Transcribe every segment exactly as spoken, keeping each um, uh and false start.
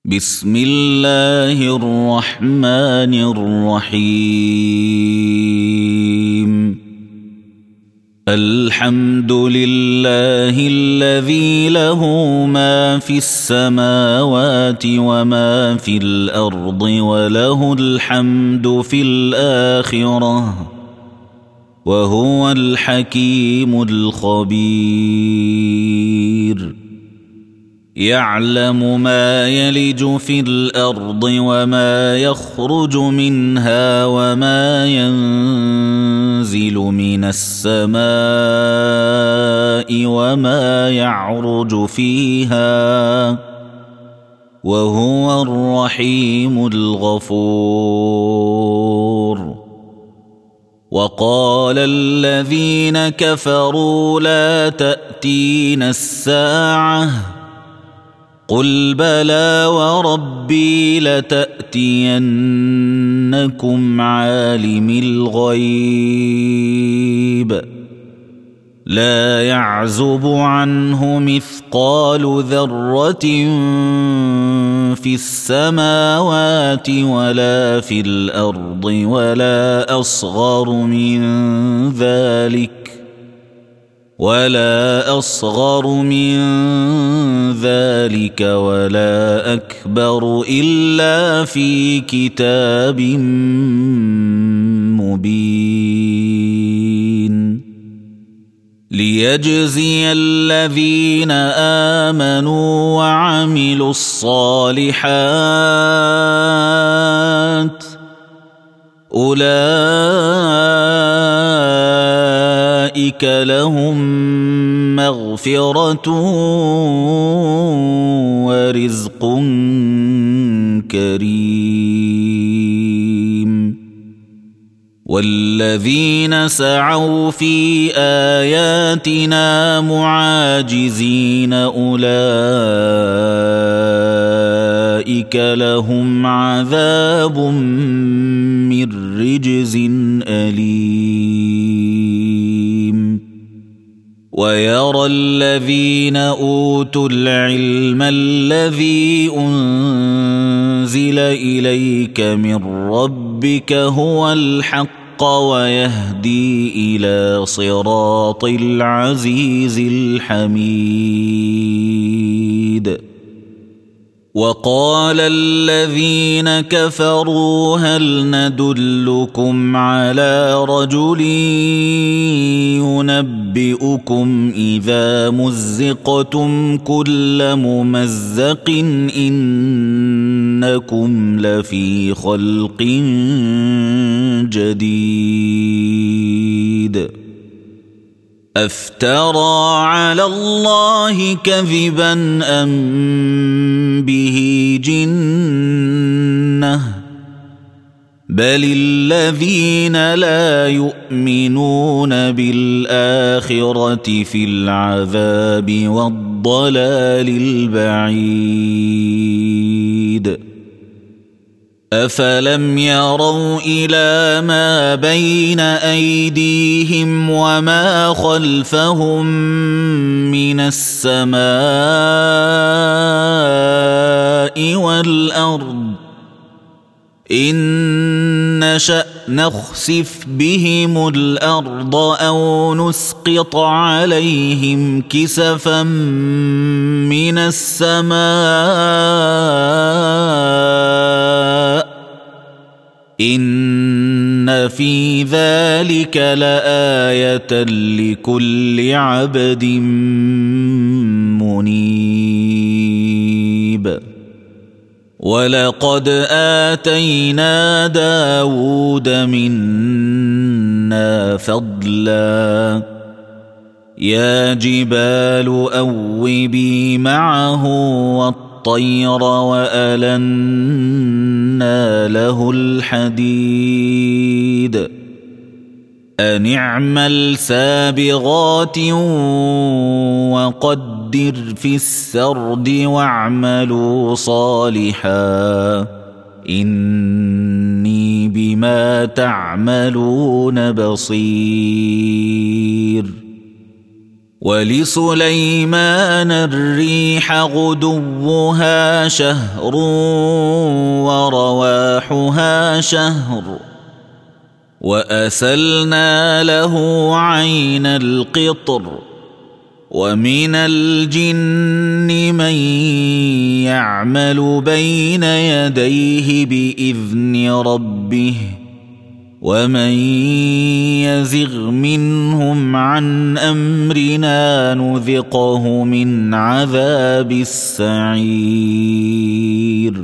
بسم الله الرحمن الرحيم. الحمد لله الذي له ما في السماوات وما في الأرض وله الحمد في الآخرة وهو الحكيم الخبير. يعلم ما يلج في الأرض وما يخرج منها وما ينزل من السماء وما يعرج فيها وهو الرحيم الغفور. وقال الذين كفروا لا تأتينا الساعة قل بلى وربي لتأتينكم عالم الغيب لا يعزب عنه مثقال ذرة في السماوات ولا في الأرض ولا أصغر من ذلك ولا أصغر من ذلك ولا أكبر إلا في كتاب مبين. ليجزي الذين آمنوا وعملوا الصالحات أولئك لهم مغفرة ورزق كريم. والذين سعوا في آياتنا معاجزين أولئك لهم عذاب من رجز أليم. ويرى الذين أوتوا العلم الذي أنزل إليك من ربك هو الحق ويهدي إلى صراط العزيز الحميد. وقال الذين كفروا هل ندلكم على رجل ينبئكم إذا مزقتم كل ممزق إنكم لفي خلق جديد. أفترى على الله كذبا أم به جنة بل الذين لا يؤمنون بالآخرة في العذاب والضلال البعيد. أفلم يروا إلى ما بين أيديهم وما خلفهم من السماء والأرض إن نشأ نخسف بهم الأرض أو نسقط عليهم كسفا من السماء إن في ذلك لآية لكل عبد منيب. ولقد آتينا داود منا فضلا يا جبال أوبي معه والطير وألنا له الحديد أن اعمل سابغات وقدر في السرد واعملوا صالحا إني بما تعملون بصير. ولسليمان الريح غدوها شهر ورواحها شهر وأسلنا له عين القطر ومن الجن من يعمل بين يديه بإذن ربه ومن يزغ منهم عن أمرنا نذقه من عذاب السعير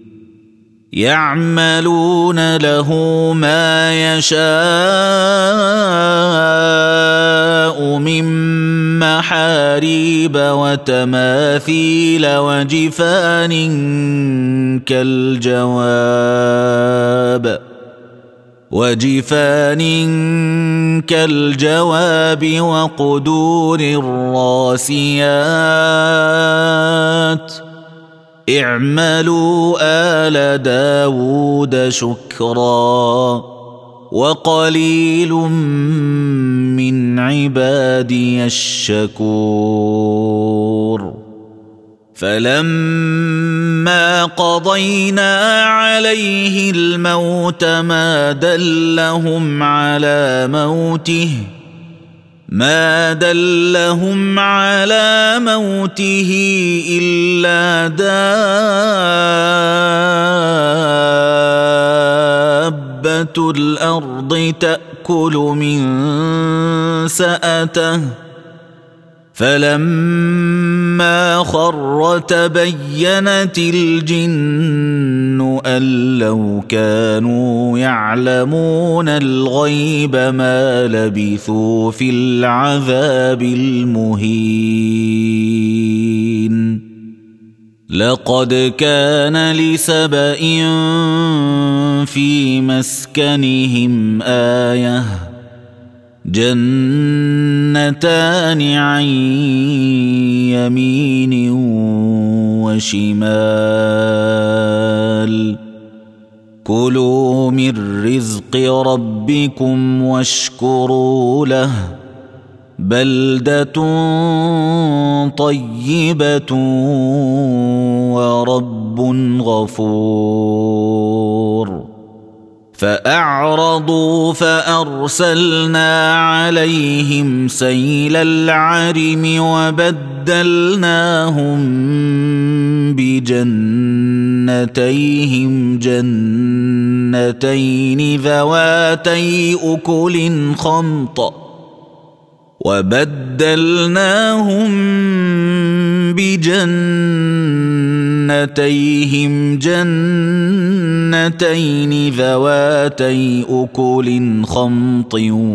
يعملون له ما يشاء من محاريب وتماثيل وجفان كالجواب وجفان كالجواب وقدور الراسيات اعملوا آل داود شكرا وقليل من عبادي الشكور فلما قضينا عليه الموت ما دلهم على موته ما دلهم على موته إلا دابة الأرض تأكل من سأته فلما خر تبينت الجن أن لو كانوا يعلمون الغيب ما لبثوا في العذاب المهين لقد كان لسبإ في مسكنهم آية جنتان عن يمين وشمال كلوا من رزق ربكم واشكروا له بلدة طيبة ورب غفور فأعرضوا فأرسلنا عليهم سيل العرم وبدلناهم بجنتيهم جنتين ذواتي أكل خمط وبدلناهم بجنتيهم جنتين ذواتي أكل خمط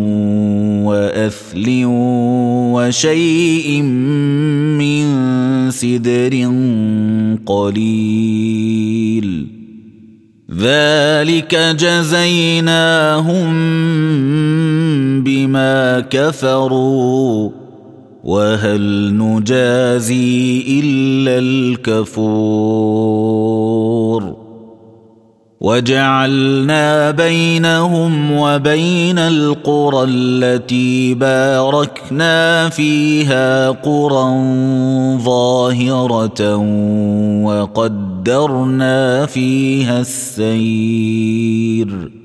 وأثل وشيء من سدر قليل ذلك جزيناهم بما كفروا وهل نجازي إلا الكفور وجعلنا بينهم وبين القرى التي باركنا فيها قرى ظاهرة وقدرنا فيها السير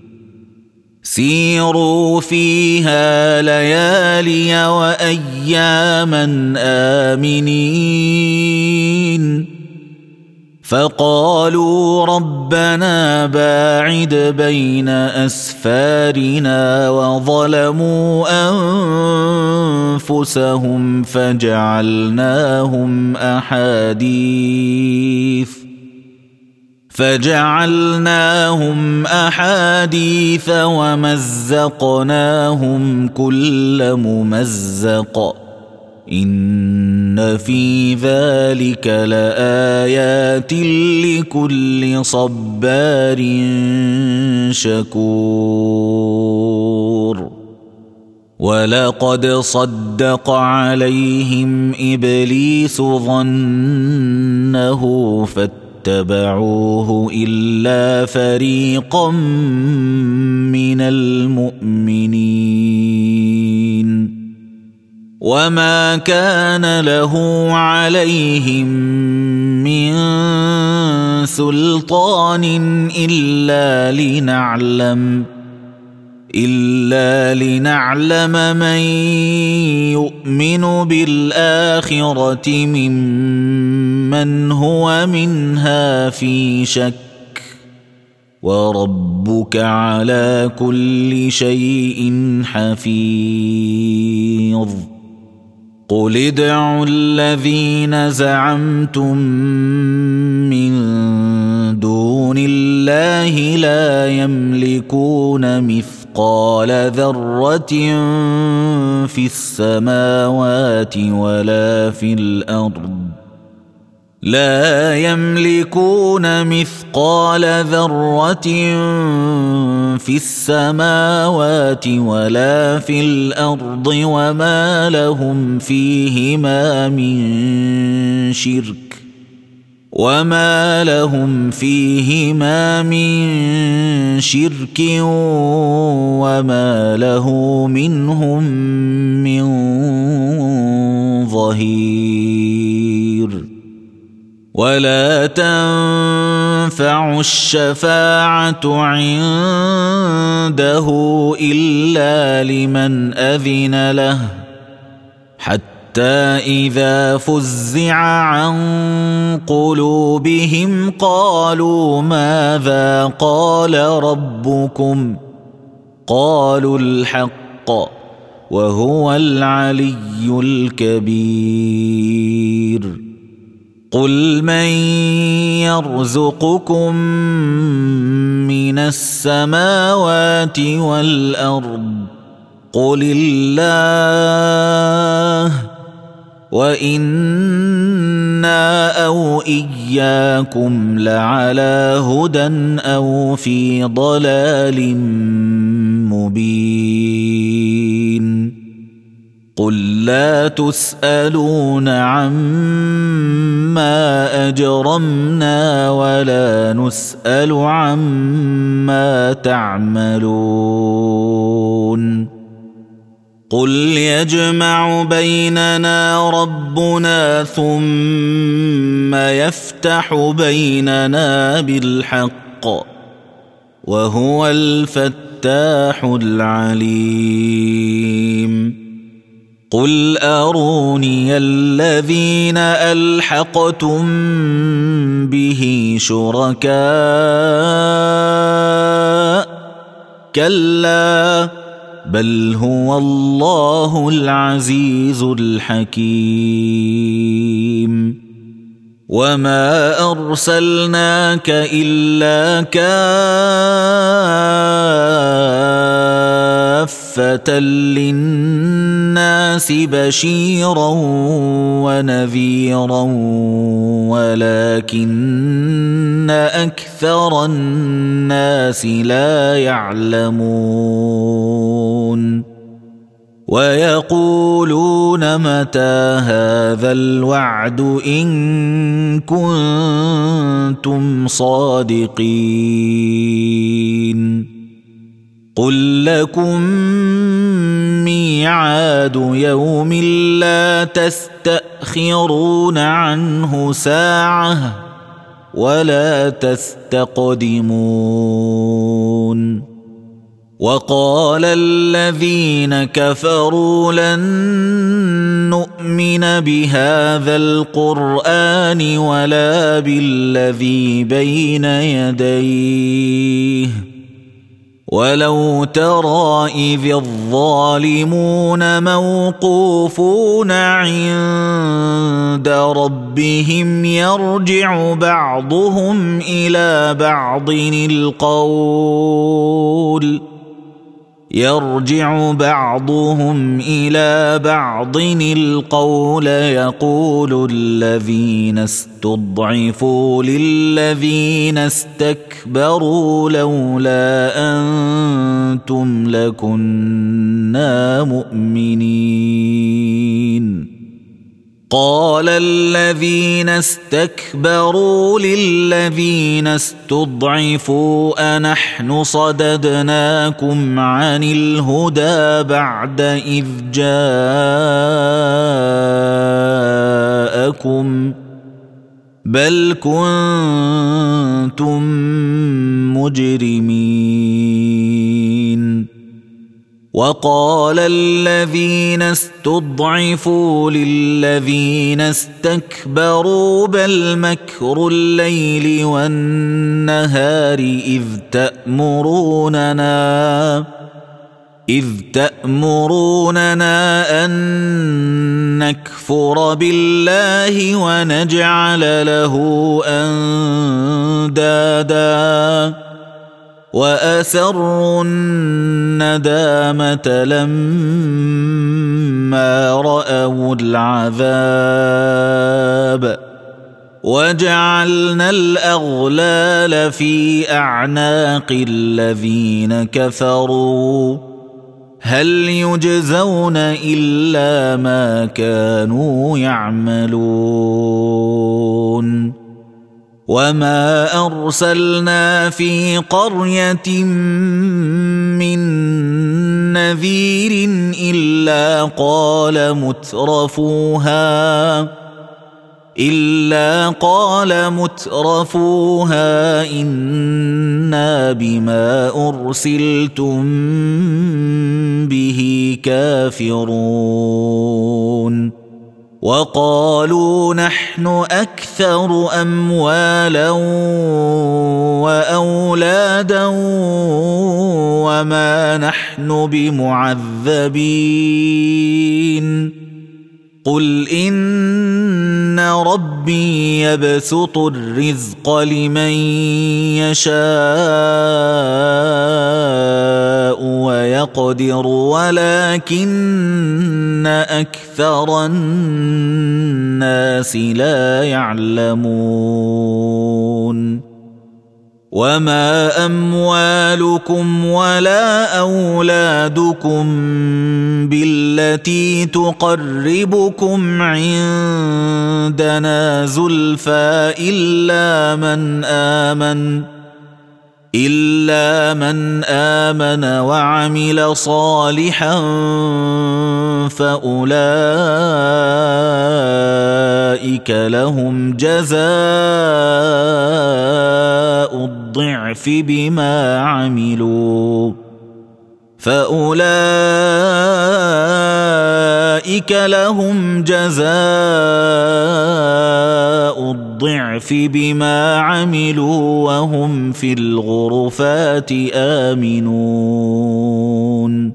سيروا فيها ليالي وأياما آمنين فقالوا ربنا باعد بين أسفارنا وظلموا أنفسهم فجعلناهم أحاديث فجعلناهم أحاديث ومزقناهم كل ممزق إن في ذلك لآيات لكل صبار شكور ولقد صدق عليهم إبليس ظنه فاتبعوه إلا فريقا من المؤمنين وما كان له عليهم من سلطان إلا لنعلم إلا لنعلم من يؤمن بالآخرة ممن هو منها في شك وربك على كل شيء حفيظ قل ادعوا الذين زعمتم من دون الله لا يملكون مثقال ذرة في السماوات ولا في الأرض لا يملكون مثقال ذرة في السماوات ولا في الأرض وما لهم فيهما من شرك وما لهم فيهما من شرك وما له منهم من ظهير ولا تنفع الشفاعة عنده إلا لمن أذن له حتى إذا فزع عن قلوبهم قالوا ماذا قال ربكم قالوا الحق وهو العلي الكبير قل من يرزقكم من السماوات والأرض قل الله وإنا أو إياكم لعلى هدى أو في ضلال مبين قل لا تسألون عما أجرمنا ولا نسأل عما تعملون قل يجمع بيننا ربنا ثم يفتح بيننا بالحق وهو الفتاح العليم قل أروني الذين ألحقتم به شركاء كلا بل هو الله العزيز الحكيم وما أرسلناك إلا كافة للناس بشيرا ونذيرا ولكن أكثر الناس لا يعلمون ويقولون متى هذا الوعد إن كنتم صادقين قل لكم ميعاد يوم لا تستأخرون عنه ساعة ولا تستقدمون وقال الذين كفروا لن نؤمن بهذا القرآن ولا بالذي بين يديه ولو ترى إذ الظالمون موقوفون عند ربهم يرجع بعضهم إلى بعض القول يرجع بعضهم إلى بعض القول يقول الذين استضعفوا للذين استكبروا لولا أنتم لكنا مؤمنين قال الذين استكبروا للذين استضعفوا أنحن صددناكم عن الهدى بعد إذ جاءكم بل كنتم مجرمين. وقال الذين استضعفوا للذين استكبروا بل مكر الليل والنهار إذ تأمروننا إذ تأمروننا أن نكفر بالله ونجعل له أندادا وأسروا الندامة لما رأوا العذاب وجعلنا الأغلال في أعناق الذين كفروا هل يجزون إلا ما كانوا يعملون. وما أرسلنا في قرية من نذير إلا قال مترفوها إلا قال مترفوها إنا بما أرسلتم به كافرون. وقالوا نحن أكثر أموالا وأولادا وما نحن بمعذبين. قل إن ربي يبسط الرزق لمن يشاء ويقدر ولكن أكثر الناس لا يعلمون. وما أموالكم ولا أولادكم بالتي تقربكم عندنا زلفى إلا من آمن إلا من آمن وعمل صالحا فأولئك لهم جزاء الضعف بما عملوا فأولئك لهم جزاء الضعف بما عملوا وهم في الغرفات آمنون.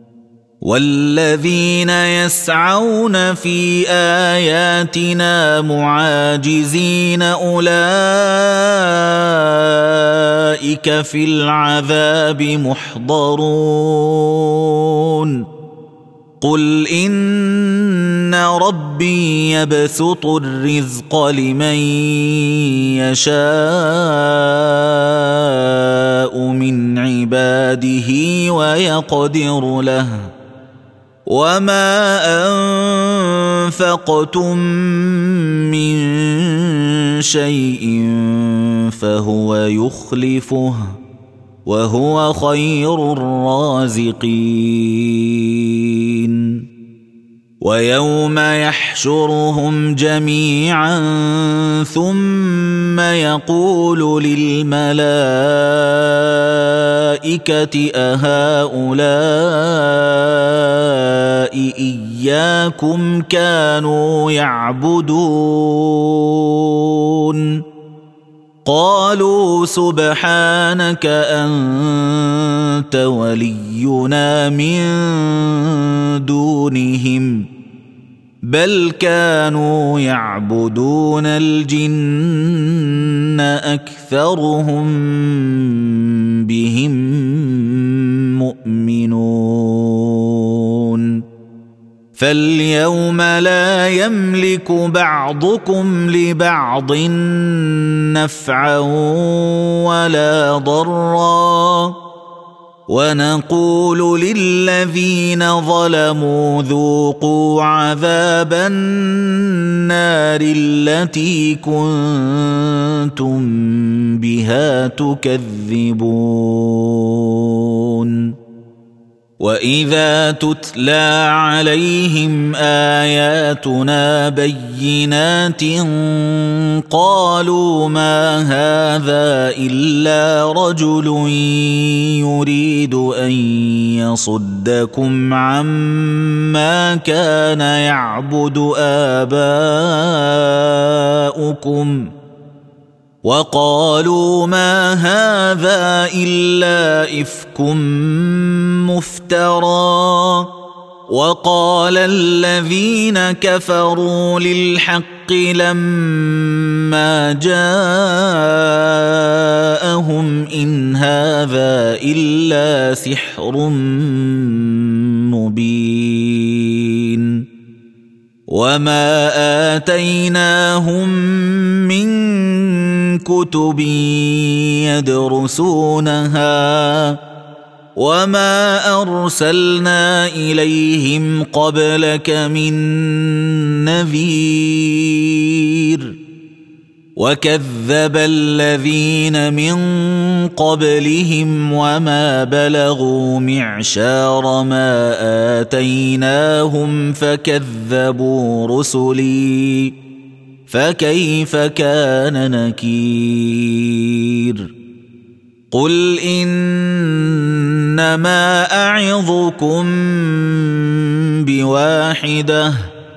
والذين يسعون في آياتنا معاجزين أولئك في العذاب محضرون. قل إن ربي يبسط الرزق لمن يشاء من عباده ويقدر له وما أنفقتم من شيء فهو يخلفه وهو خير الرازقين. ويوم يحشرهم جميعا ثم يقول للملائكة أهؤلاء إياكم كانوا يعبدون قالوا سبحانك أنت ولينا من دونهم بل كانوا يعبدون الجن أكثرهم بهم مؤمنون. فاليوم لا يملك بعضكم لبعض نفعا ولا ضرا ونقول للذين ظلموا ذوقوا عذاب النار التي كنتم بها تكذبون وإذا تتلى عليهم آياتنا بينات قالوا ما هذا إلا رجل يريد أن يصدكم عما كان يعبد آباؤكم وقالوا ما هذا إلا إفك مفترى وقال الذين كفروا للحق لما جاءهم إن هذا إلا سحر مبين وما آتيناهم من كتب يدرسونها وما أرسلنا إليهم قبلك من نذير وكذب الذين من قبلهم وما بلغوا معشار ما آتيناهم فكذبوا رسلي فكيف كان نكير قل إنما أعظكم بواحدة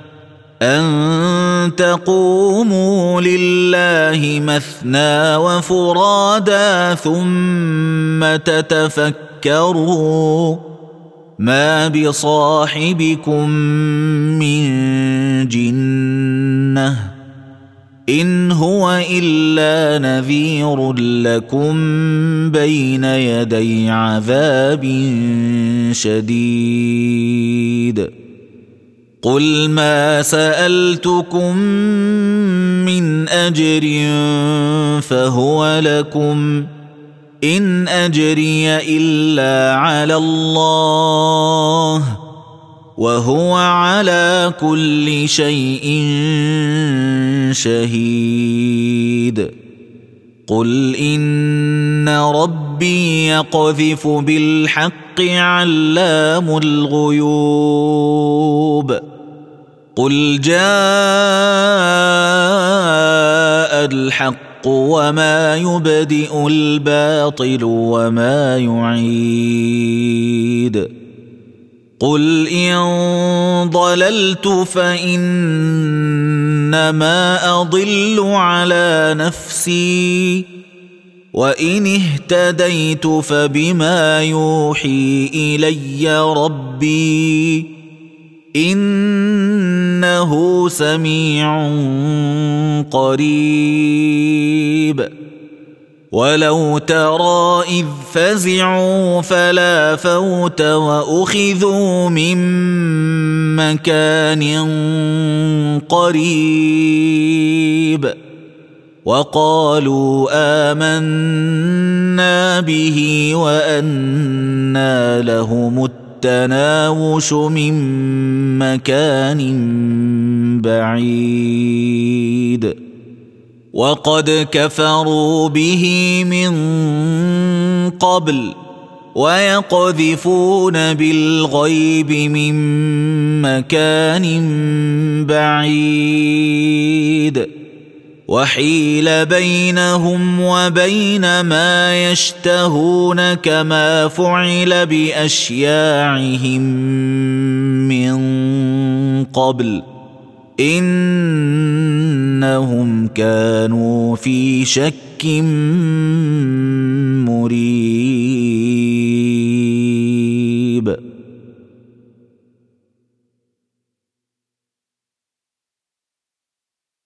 أن تقوموا لله مثنى وفرادا ثم تتفكروا ما بصاحبكم من جنة إن هو إلا نذير لكم بين يدي عذاب شديد قل ما سألتكم من أجر فهو لكم إن أجري إلا على الله وهو على كل شيء شهيد قل إن ربي يقذف بالحق علام الغيوب قل جاء الحق وما يبدئ الباطل وما يعيد قل إن ضللت فإنما أضل على نفسي وإن اهتديت فبما يوحي إلي ربي إنه سميع قريب ولو ترى إذ فزعوا فلا فوت وأخذوا من مكان قريب وقالوا آمنا به وأنى لهم التناوش من مكان بعيد وقد كفروا به من قبل ويقذفون بالغيب من مكان بعيد وحيل بينهم وبين ما يشتهون كما فعل بأشياعهم من قبل إنهم كانوا في شك